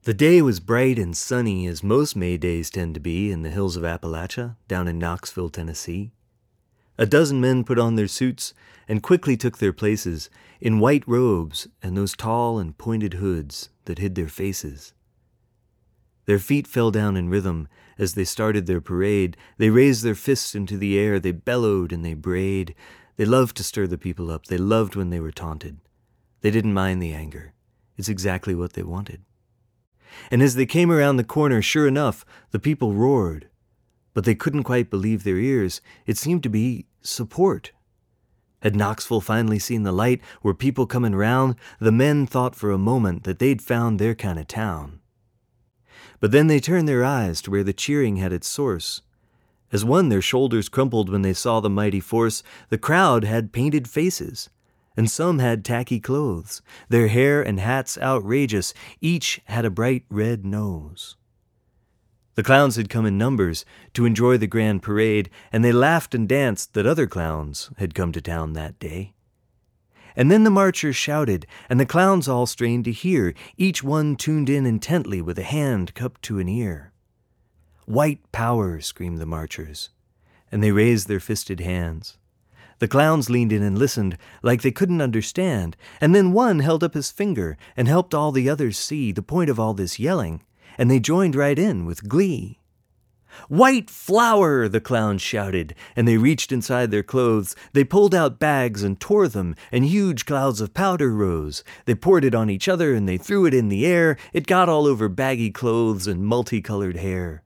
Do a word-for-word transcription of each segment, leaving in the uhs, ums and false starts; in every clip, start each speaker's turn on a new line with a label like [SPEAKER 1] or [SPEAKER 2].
[SPEAKER 1] The day was bright and sunny, as most May days tend to be in the hills of Appalachia, down in Knoxville, Tennessee. A dozen men put on their suits and quickly took their places in white robes and those tall and pointed hoods that hid their faces. Their feet fell down in rhythm as they started their parade. They raised their fists into the air, they bellowed and they brayed. They loved to stir the people up. They loved when they were taunted. They didn't mind the anger. It's exactly what they wanted. And as they came around the corner, sure enough, the people roared. But they couldn't quite believe their ears. It seemed to be support. Had Knoxville finally seen the light? Were people coming round? The men thought for a moment that they'd found their kind of town. But then they turned their eyes to where the cheering had its source. As one, their shoulders crumpled when they saw the mighty force. The crowd had painted faces, and some had tacky clothes, their hair and hats outrageous. Each had a bright red nose. The clowns had come in numbers to enjoy the grand parade, and they laughed and danced that other clowns had come to town that day. And then the marchers shouted, and the clowns all strained to hear, each one tuned in intently with a hand cupped to an ear. "White power," screamed the marchers, and they raised their fisted hands. The clowns leaned in and listened like they couldn't understand, and then one held up his finger and helped all the others see the point of all this yelling, and they joined right in with glee. "White flour!" the clowns shouted, and they reached inside their clothes. They pulled out bags and tore them, and huge clouds of powder rose. They poured it on each other, and they threw it in the air. It got all over baggy clothes and multicolored hair.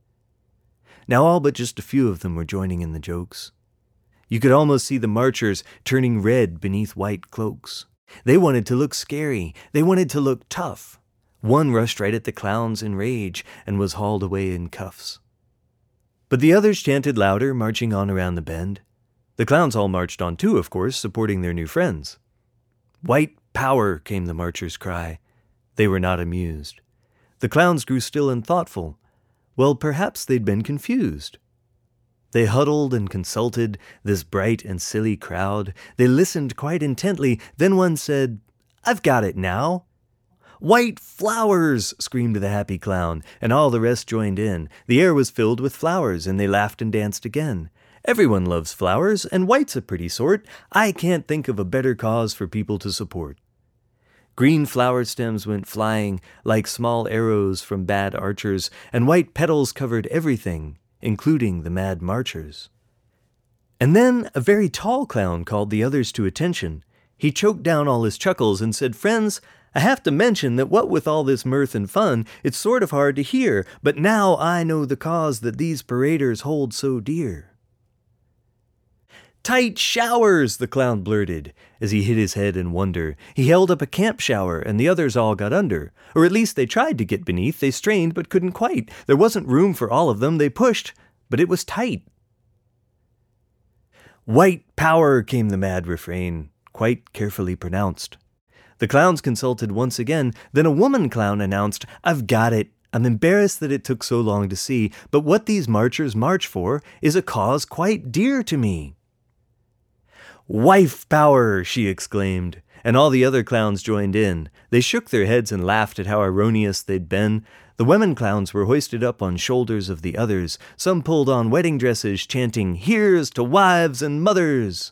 [SPEAKER 1] Now all but just a few of them were joining in the jokes. You could almost see the marchers turning red beneath white cloaks. They wanted to look scary. They wanted to look tough. One rushed right at the clowns in rage and was hauled away in cuffs. But the others chanted louder, marching on around the bend. The clowns all marched on too, of course, supporting their new friends. "White power," came the marchers' cry. They were not amused. The clowns grew still and thoughtful. Well, perhaps they'd been confused. They huddled and consulted, this bright and silly crowd. They listened quite intently. Then one said, "I've got it now." "White flowers!" screamed the happy clown, and all the rest joined in. The air was filled with flowers, and they laughed and danced again. Everyone loves flowers, and white's a pretty sort. I can't think of a better cause for people to support. Green flower stems went flying like small arrows from bad archers, and white petals covered everything, including the mad marchers. And then a very tall clown called the others to attention. He choked down all his chuckles and said, "Friends, I have to mention that what with all this mirth and fun, it's sort of hard to hear, but now I know the cause that these paraders hold so dear." "Tight showers," the clown blurted, as he hit his head in wonder. He held up a camp shower, and the others all got under. Or at least they tried to get beneath. They strained, but couldn't quite. There wasn't room for all of them. They pushed, but it was tight. "White power," came the mad refrain, quite carefully pronounced. The clowns consulted once again. Then a woman clown announced, "I've got it. I'm embarrassed that it took so long to see, but what these marchers march for is a cause quite dear to me." "Wife power," she exclaimed, and all the other clowns joined in. They shook their heads and laughed at how erroneous they'd been. The women clowns were hoisted up on shoulders of the others. Some pulled on wedding dresses, chanting, "Here's to wives and mothers!"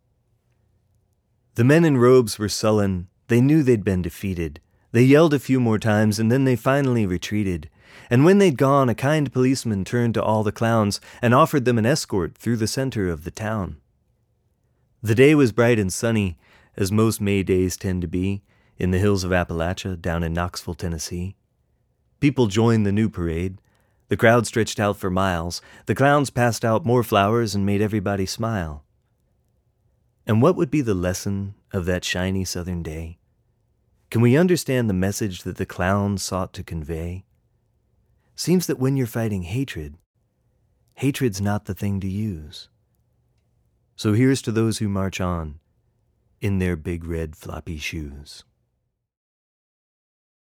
[SPEAKER 1] The men in robes were sullen. They knew they'd been defeated. They yelled a few more times, and then they finally retreated. And when they'd gone, a kind policeman turned to all the clowns and offered them an escort through the center of the town. The day was bright and sunny, as most May days tend to be, in the hills of Appalachia, down in Knoxville, Tennessee. People joined the new parade. The crowd stretched out for miles. The clowns passed out more flowers and made everybody smile. And what would be the lesson of that shiny southern day? Can we understand the message that the clowns sought to convey? Seems that when you're fighting hatred, hatred's not the thing to use. So here's to those who march on in their big red floppy shoes.